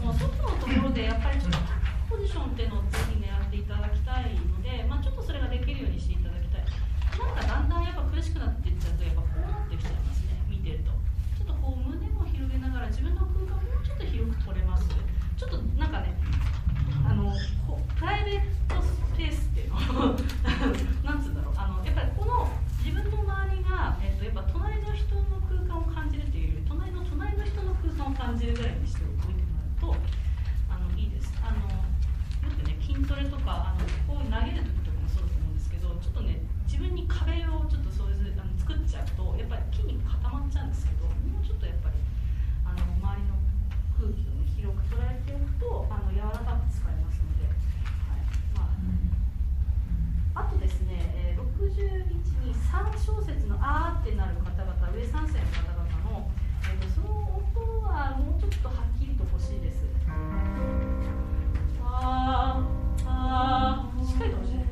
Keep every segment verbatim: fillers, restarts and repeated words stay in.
もソフトのところでやっぱりちょっとポジションっていうのをぜひねやっていただきたいので、まあ、ちょっとそれができるようにしていただきたい。なんかだんだんやっぱ苦しくなっていっちゃうとやっぱこうなってきちゃいますね、見てると。ちょっとこう胸を広げながら自分の空間をもうちょっと広く取れます。ちょっとなんかね、あのプライベートスペースっていうのなんつうんだろう、あのやっぱりこの自分の周りが、えっと、やっぱ隣の人の空間を感じるというより隣の隣の人の空間を感じるぐらいにしておいてもらうとあのいいです。あのよくね筋トレとかあのこう投げる時とかもそうだと思うんですけど、ちょっとね自分に壁をちょっとそういうあの作っちゃうとやっぱり筋肉固まっちゃうんですけど、もうちょっとやっぱりあの周りの空気を、ね、広く捉えておくとあの柔らかく使えますので、はいまあ、あとですね、えー、ろくじゅういちにさん小節のあーってなる方々、上さん世の方々の、えー、とその音はもうちょっとはっきりと欲しいです。あーあーしっかりと欲しい。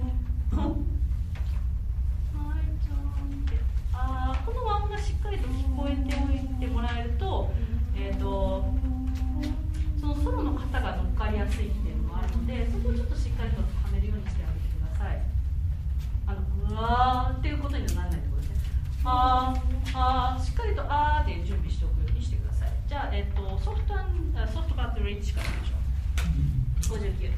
あこのワンがしっかりと聞こえておいてもらえると、えー、とそのソロの方が乗っかりやすいっていうのもあるので、そこをちょっとしっかりとはめるようにしてあげてください。あのうわーっていうことにはならないところですね。あーあーしっかりとあーで準備しておくようにしてください。じゃあ、えー、とソフトアンソフトカットリッチからいきましょう。ごじゅうきゅう。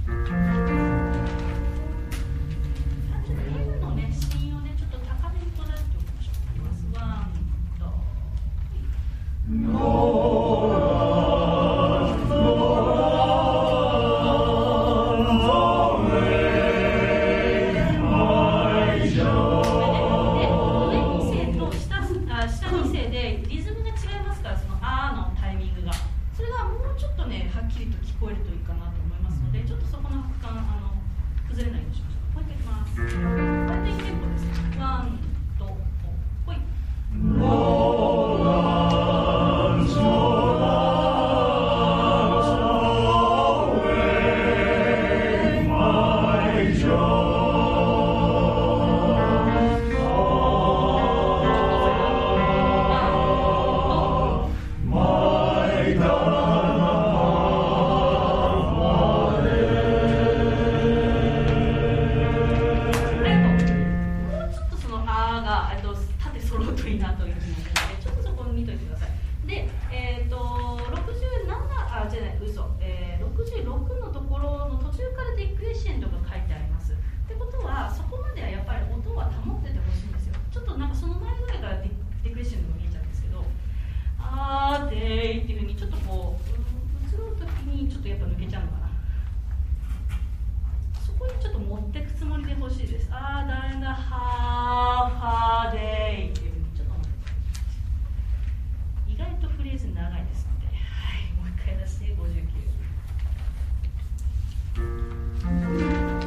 ヘルのね、芯をね、ちょっと高めにこだわっておきましょう。いきます。ワン、と、で、上に声と下、あ、下に声でリズムが違いますから、そのあーのタイミングが。それがもうちょっとね、はっきりと聞こえるといいかなと思いますので、ちょっとそこの負担、あの崩れないようにしましょう。もう一回いきます。ワンテンテンポです。ワン、と、ほい。ごじゅうきゅう。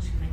しくない